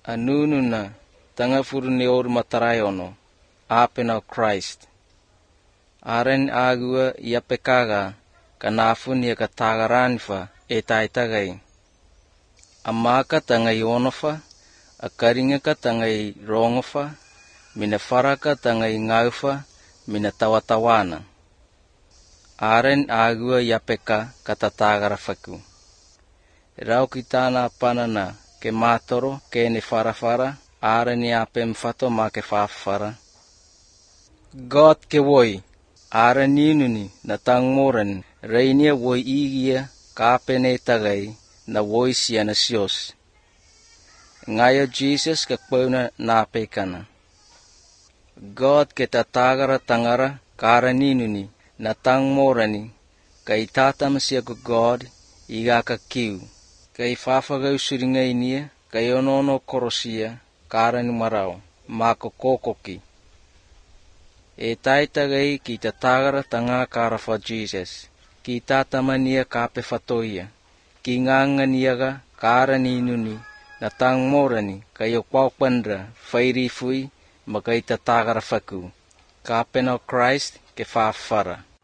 Anununa tanga furu ni or matarayono apena Christ. Aren agua yapekaga kanafun ya katagaranfa etaitagai. Amaka tanga yonofa, akaringa ka tanga rongofa, minafaraka tanga ngaufa, minatawatawana. Aren agua yapeka katatagarafaku. Rau kitana panana ke matoro ke ni farafara, aren yapem fato ma ke fafara. God ke woi, aren ninuni na tangmoran, reinia woi igia kapene tagai, na woi siya na siyos. Ngaya Jesus kakpauna napekana. God ke tatagara tangara kara ninuni na tangmorani kay tatam siya ko God iga kakiu. Kay fafagaw suringay niya kay onono korosiya kara ni marao mako kokoki. Etay tagay kita tagara tanga kara fa Jesus. Kita tamaniya kape fatoya. Kinganga niyaga kara ninuni na tangmorani kayo kwakpandra fairifui magay tatagara faku. Kape na Christ ke fafara.